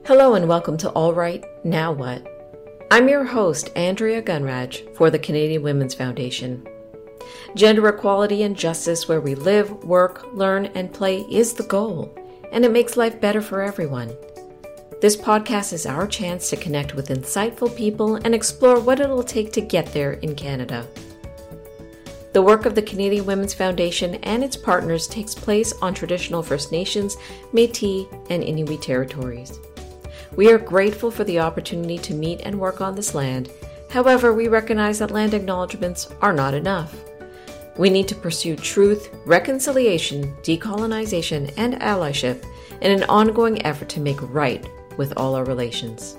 Hello and welcome to All Right, Now What? I'm your host, Andrea Gunraj, for the Canadian Women's Foundation. Gender equality and justice where we live, work, learn, and play is the goal, and it makes life better for everyone. This podcast is our chance to connect with insightful people and explore what it'll take to get there in Canada. The work of the Canadian Women's Foundation and its partners takes place on traditional First Nations, Métis, and Inuit territories. We are grateful for the opportunity to meet and work on this land. However, we recognize that land acknowledgements are not enough. We need to pursue truth, reconciliation, decolonization, and allyship in an ongoing effort to make right with all our relations.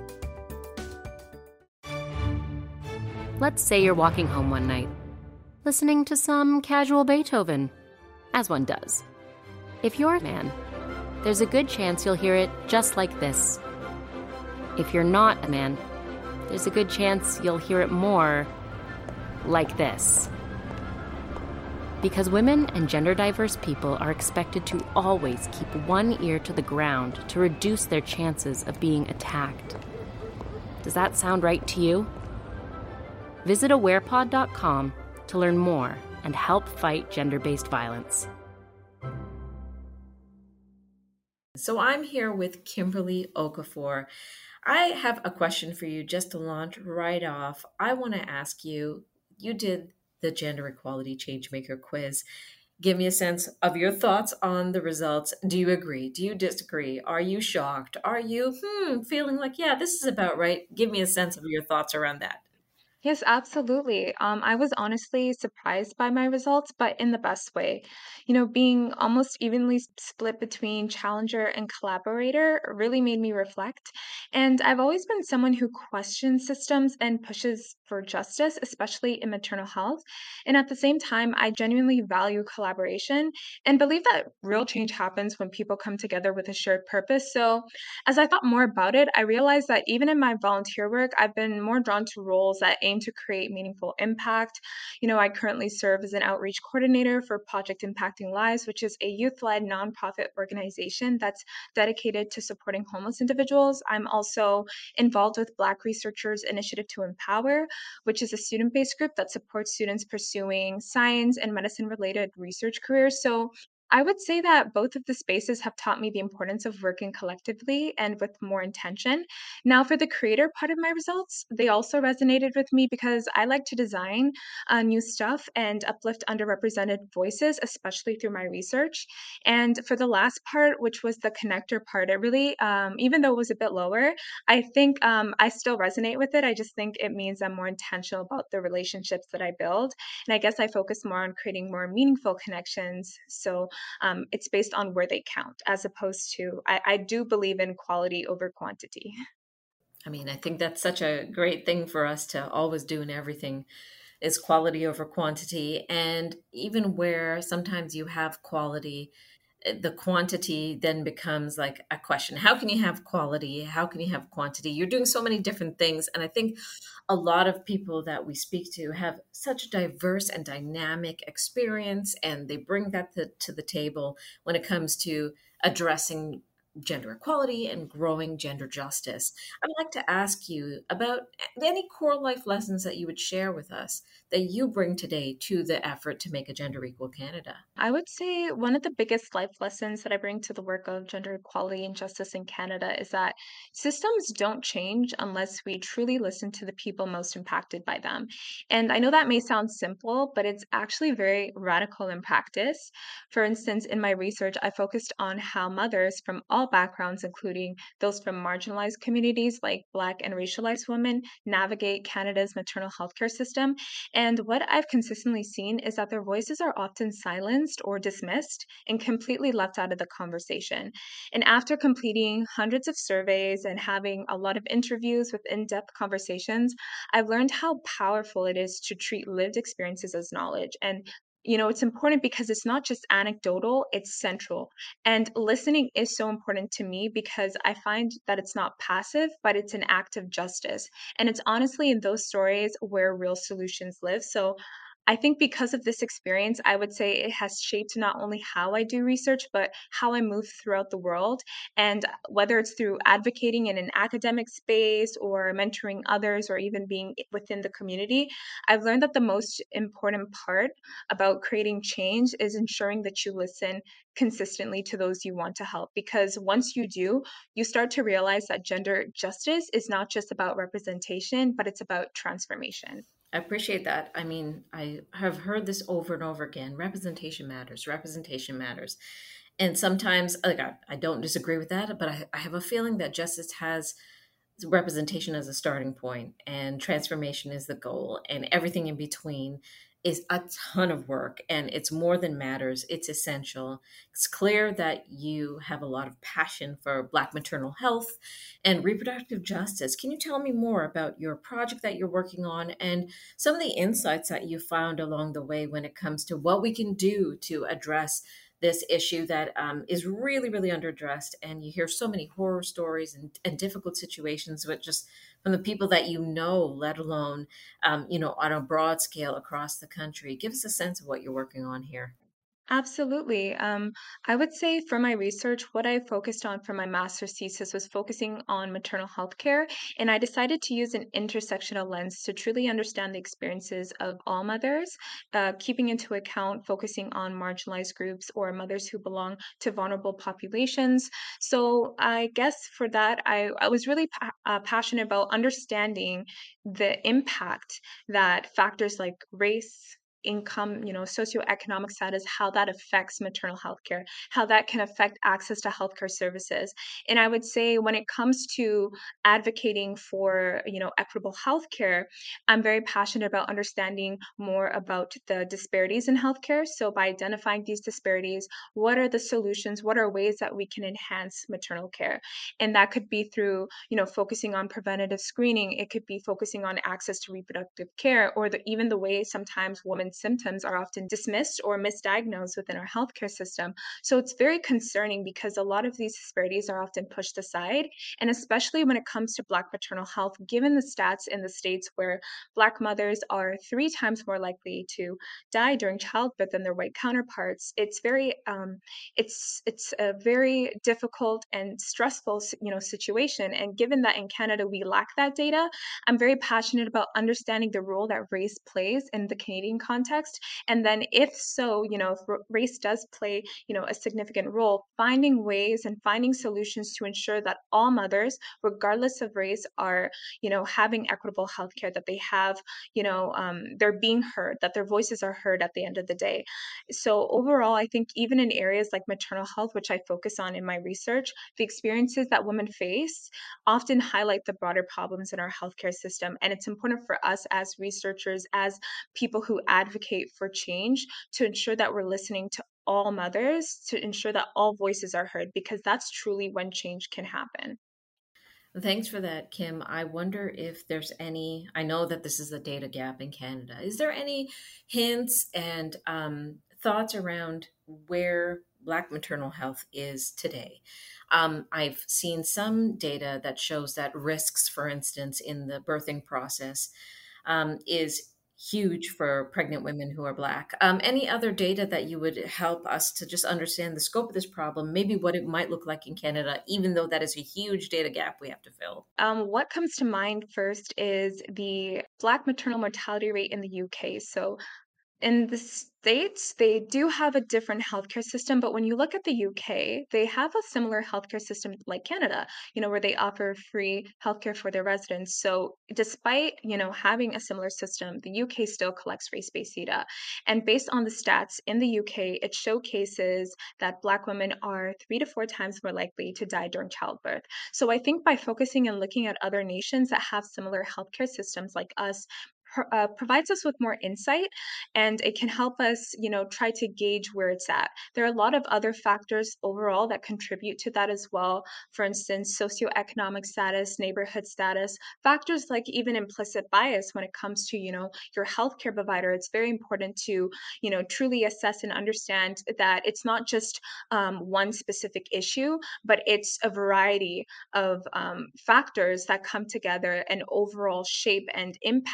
Let's say you're walking home one night, listening to some casual Beethoven, as one does. If you're a man, there's a good chance you'll hear it just like this. If you're not a man, there's a good chance you'll hear it more like this. Because women and gender-diverse people are expected to always keep one ear to the ground to reduce their chances of being attacked. Does that sound right to you? Visit awarepod.com to learn more and help fight gender-based violence. So I'm here with Kimberly Okafor. I have a question for you just to launch right off. I want to ask you, you did the Gender Equality Changemaker quiz. Give me a sense of your thoughts on the results. Do you agree? Do you disagree? Are you shocked? Are you feeling like, yeah, this is about right? Give me a sense of your thoughts around that. Yes, absolutely. I was honestly surprised by my results, but in the best way. Being almost evenly split between challenger and collaborator really made me reflect. And I've always been someone who questions systems and pushes for justice, especially in maternal health. And at the same time, I genuinely value collaboration and believe that real change happens when people come together with a shared purpose. So, as I thought more about it, I realized that even in my volunteer work, I've been more drawn to roles that aim to create meaningful impact. I currently serve as an outreach coordinator for Project Impacting Lives, which is a youth led nonprofit organization that's dedicated to supporting homeless individuals. I'm also involved with Black Researchers Initiative to Empower, which is a student based group that supports students pursuing science and medicine related research careers. So I would say that both of the spaces have taught me the importance of working collectively and with more intention. Now, for the creator part of my results, they also resonated with me because I like to design new stuff and uplift underrepresented voices, especially through my research. And for the last part, which was the connector part, it really, even though it was a bit lower, I think I still resonate with it. I just think it means I'm more intentional about the relationships that I build. And I guess I focus more on creating more meaningful connections. So it's based on where they count, as opposed to, I do believe in quality over quantity. I mean, I think that's such a great thing for us to always do in everything is quality over quantity. And even where sometimes you have quality, the quantity then becomes like a question. How can you have quality? How can you have quantity? You're doing so many different things. And I think a lot of people that we speak to have such a diverse and dynamic experience, and they bring that to the table when it comes to addressing gender equality and growing gender justice. I would like to ask you about any core life lessons that you would share with us that you bring today to the effort to make a gender equal Canada. I would say one of the biggest life lessons that I bring to the work of gender equality and justice in Canada is that systems don't change unless we truly listen to the people most impacted by them. And I know that may sound simple, but it's actually very radical in practice. For instance, in my research, I focused on how mothers from all backgrounds, including those from marginalized communities like Black and racialized women, navigate Canada's maternal health care system. And what I've consistently seen is that their voices are often silenced or dismissed and completely left out of the conversation. And after completing hundreds of surveys and having a lot of interviews with in depth conversations, I've learned how powerful it is to treat lived experiences as knowledge. And it's important because it's not just anecdotal, it's central. And listening is so important to me because I find that it's not passive, but it's an act of justice. And it's honestly in those stories where real solutions live. So I think because of this experience, I would say it has shaped not only how I do research, but how I move throughout the world. And whether it's through advocating in an academic space or mentoring others or even being within the community, I've learned that the most important part about creating change is ensuring that you listen consistently to those you want to help. Because once you do, you start to realize that gender justice is not just about representation, but it's about transformation. I appreciate that. I mean, I have heard this over and over again. Representation matters. Representation matters. And sometimes, like, I don't disagree with that, but I have a feeling that justice has representation as a starting point and transformation is the goal, and everything in between is a ton of work, and it's more than matters, it's essential. It's clear that you have a lot of passion for Black maternal health and reproductive justice. Can you tell me more about your project that you're working on and some of the insights that you found along the way when it comes to what we can do to address this issue that is really, really underaddressed? And you hear so many horror stories and difficult situations with just from the people that you know, let alone, on a broad scale across the country. Give us a sense of what you're working on here. Absolutely. I would say for my research, what I focused on for my master's thesis was focusing on maternal health care. And I decided to use an intersectional lens to truly understand the experiences of all mothers, keeping into account focusing on marginalized groups or mothers who belong to vulnerable populations. So I guess for that, I was really passionate about understanding the impact that factors like race, income, socioeconomic status, how that affects maternal health care, how that can affect access to healthcare services. And I would say when it comes to advocating for, equitable healthcare, I'm very passionate about understanding more about the disparities in healthcare. So by identifying these disparities, what are the solutions? What are ways that we can enhance maternal care? And that could be through, focusing on preventative screening. It could be focusing on access to reproductive care, or even the way sometimes women's symptoms are often dismissed or misdiagnosed within our healthcare system. So it's very concerning because a lot of these disparities are often pushed aside. And especially when it comes to Black maternal health, given the stats in the states where Black mothers are 3 times more likely to die during childbirth than their white counterparts, it's a very difficult and stressful situation. And given that in Canada we lack that data, I'm very passionate about understanding the role that race plays in the Canadian context. And then if so, if race does play, a significant role, finding ways and finding solutions to ensure that all mothers, regardless of race, are, having equitable healthcare, that they have, they're being heard, that their voices are heard at the end of the day. So overall, I think even in areas like maternal health, which I focus on in my research, the experiences that women face often highlight the broader problems in our healthcare system. And it's important for us as researchers, as people who advocate for change, to ensure that we're listening to all mothers, to ensure that all voices are heard, because that's truly when change can happen. Thanks for that, Kim. I wonder if there's any, I know that this is a data gap in Canada. Is there any hints and thoughts around where Black maternal health is today? I've seen some data that shows that risks, for instance, in the birthing process is huge for pregnant women who are Black. Any other data that you would help us to just understand the scope of this problem, maybe what it might look like in Canada, even though that is a huge data gap we have to fill? What comes to mind first is the Black maternal mortality rate in the UK. So in the States, they do have a different healthcare system, but when you look at the UK, they have a similar healthcare system like Canada, where they offer free healthcare for their residents. So despite, having a similar system, the UK still collects race-based data. And based on the stats in the UK, it showcases that Black women are 3 to 4 times more likely to die during childbirth. So I think by focusing and looking at other nations that have similar healthcare systems like us, provides us with more insight, and it can help us, try to gauge where it's at. There are a lot of other factors overall that contribute to that as well. For instance, socioeconomic status, neighborhood status, factors like even implicit bias when it comes to, your healthcare provider. It's very important to, truly assess and understand that it's not just one specific issue, but it's a variety of factors that come together and overall shape and impact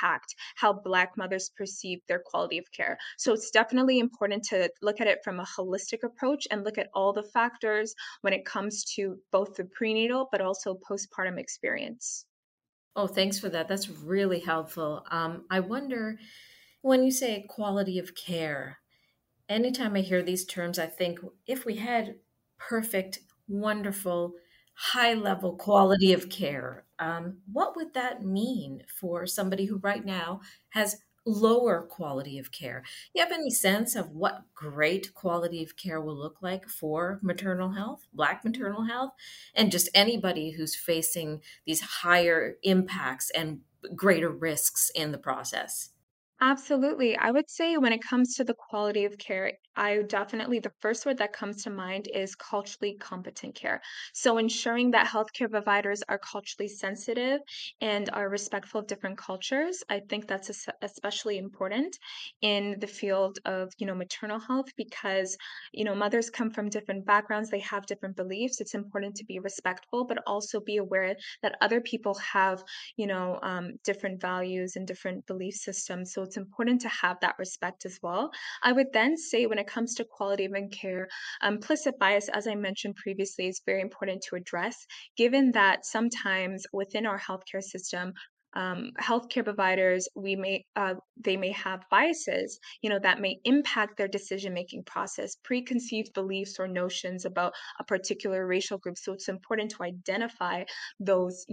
how Black mothers perceive their quality of care. So it's definitely important to look at it from a holistic approach and look at all the factors when it comes to both the prenatal but also postpartum experience. Oh, thanks for that. That's really helpful. I wonder when you say quality of care, anytime I hear these terms, I think if we had perfect, wonderful, high level quality of care, what would that mean for somebody who right now has lower quality of care? You have any sense of what great quality of care will look like for maternal health, Black maternal health, and just anybody who's facing these higher impacts and greater risks in the process? Absolutely. I would say when it comes to the quality of care, I definitely, the first word that comes to mind is culturally competent care. So ensuring that healthcare providers are culturally sensitive and are respectful of different cultures, I think that's especially important in the field of, maternal health because, mothers come from different backgrounds, they have different beliefs. It's important to be respectful, but also be aware that other people have different values and different belief systems. So it's important to have that respect as well. I would then say when it comes to quality of care, implicit bias, as I mentioned previously, is very important to address, given that sometimes within our healthcare system, healthcare providers they may have biases that may impact their decision making process, preconceived beliefs or notions about a particular racial group. So it's important to identify those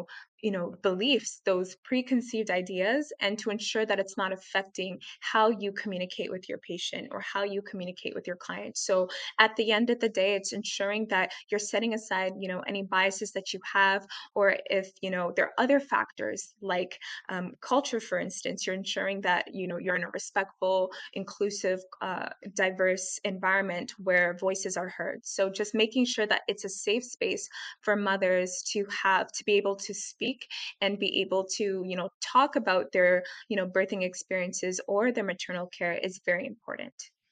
beliefs, those preconceived ideas, and to ensure that it's not affecting how you communicate with your patient or how you communicate with your client. So at the end of the day, it's ensuring that you're setting aside any biases that you have, or if there are other factors like culture, for instance, you're ensuring that you're in a respectful, inclusive, diverse environment where voices are heard. So just making sure that it's a safe space for mothers to be able to speak and be able to talk about their birthing experiences or their maternal care is very important.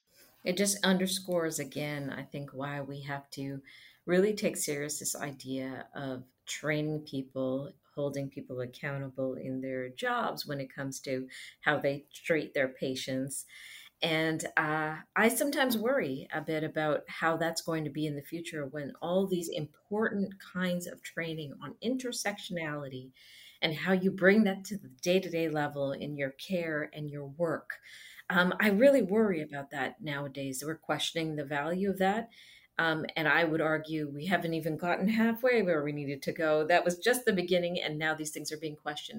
It just underscores again, I think, why we have to really take serious this idea of training people, holding people accountable in their jobs when it comes to how they treat their patients. And I sometimes worry a bit about how that's going to be in the future when all these important kinds of training on intersectionality and how you bring that to the day to day level in your care and your work. I really worry about that nowadays. We're questioning the value of that. And I would argue we haven't even gotten halfway where we needed to go. That was just the beginning, and now these things are being questioned.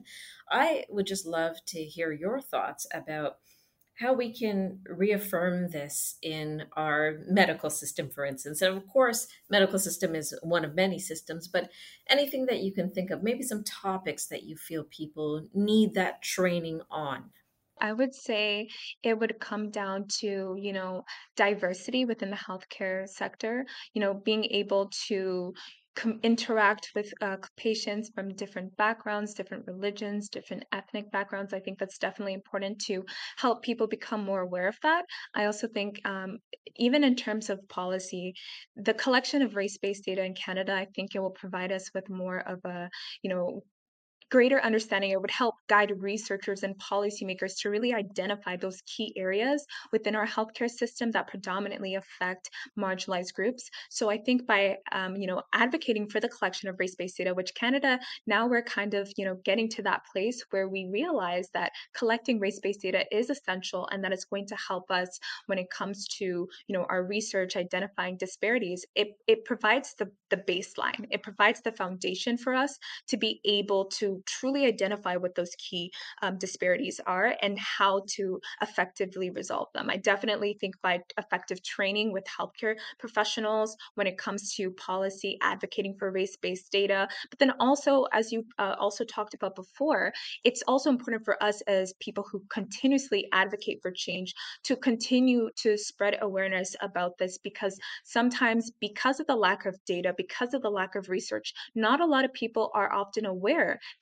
I would just love to hear your thoughts about how we can reaffirm this in our medical system, for instance. And of course, medical system is one of many systems, but anything that you can think of, maybe some topics that you feel people need that training on. I would say it would come down to, diversity within the healthcare sector, being able to interact with patients from different backgrounds, different religions, different ethnic backgrounds. I think that's definitely important to help people become more aware of that. I also think, even in terms of policy, the collection of race based data in Canada, I think it will provide us with more of a, you know, greater understanding. It would help guide researchers and policymakers to really identify those key areas within our healthcare system that predominantly affect marginalized groups. So I think by advocating for the collection of race-based data, which Canada now we're kind of getting to that place where we realize that collecting race-based data is essential and that it's going to help us when it comes to our research identifying disparities. It provides the baseline. It provides the foundation for us to be able to truly identify what those key disparities are and how to effectively resolve them. I definitely think by effective training with healthcare professionals when it comes to policy advocating for race-based data, but then also, as you also talked about before, it's also important for us as people who continuously advocate for change to continue to spread awareness about this because sometimes because of the lack of data, because of the lack of research, not a lot of people are often aware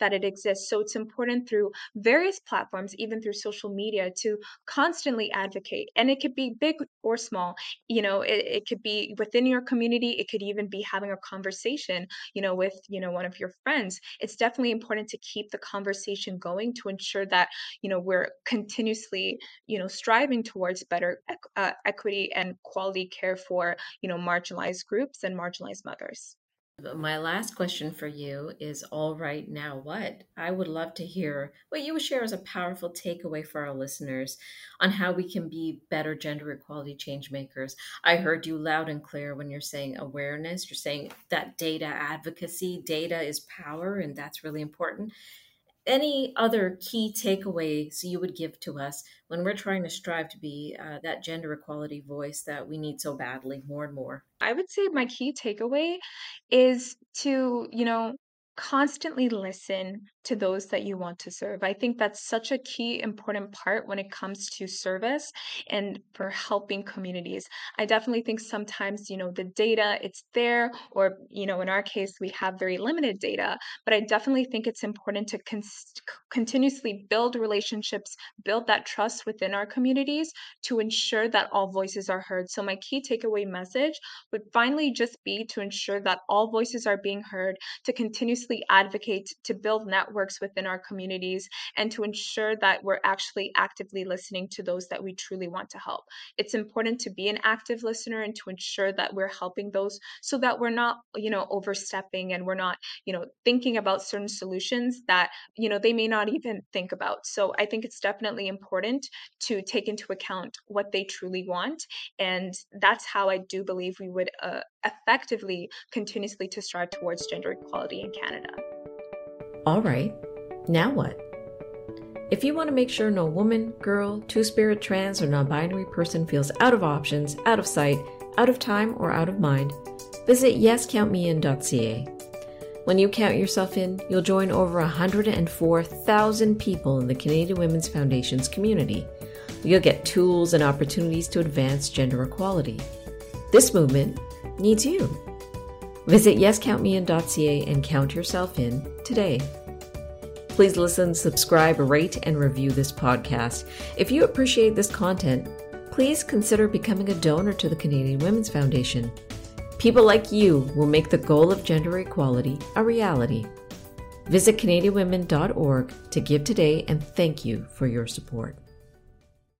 that it exists. So it's important through various platforms, even through social media, to constantly advocate. And it could be big or small. It could be within your community. It could even be having a conversation, with, one of your friends. It's definitely important to keep the conversation going to ensure that, we're continuously, striving towards better equity and quality care for, marginalized groups and marginalized mothers. My last question for you is, all right, now what? I would love to hear what you would share as a powerful takeaway for our listeners on how we can be better gender equality change makers. I heard you loud and clear when you're saying awareness. You're saying that data advocacy, data is power, and that's really important. Any other key takeaways you would give to us when we're trying to strive to be that gender equality voice that we need so badly more and more? I would say my key takeaway is to, constantly listen to those that you want to serve. I think that's such a key important part when it comes to service and for helping communities. I definitely think sometimes, the data it's there, or, in our case, we have very limited data, but I definitely think it's important to continuously build relationships, build that trust within our communities to ensure that all voices are heard. So my key takeaway message would finally just be to ensure that all voices are being heard, to continuously advocate, to build networks within our communities, and to ensure that we're actually actively listening to those that we truly want to help. It's important to be an active listener and to ensure that we're helping those so that we're not, overstepping, and we're not, thinking about certain solutions that, they may not even think about. So I think it's definitely important to take into account what they truly want. And that's how I do believe we would effectively continuously to strive towards gender equality in Canada. All right, now what? If you want to make sure no woman, girl, two-spirit, trans, or non-binary person feels out of options, out of sight, out of time, or out of mind, visit yescountmein.ca. When you count yourself in, you'll join over 104,000 people in the Canadian Women's Foundation's community. You'll get tools and opportunities to advance gender equality. This movement needs you. Visit yescountmein.ca and count yourself in today. Please listen, subscribe, rate, and review this podcast. If you appreciate this content, please consider becoming a donor to the Canadian Women's Foundation. People like you will make the goal of gender equality a reality. Visit CanadianWomen.org to give today, and thank you for your support.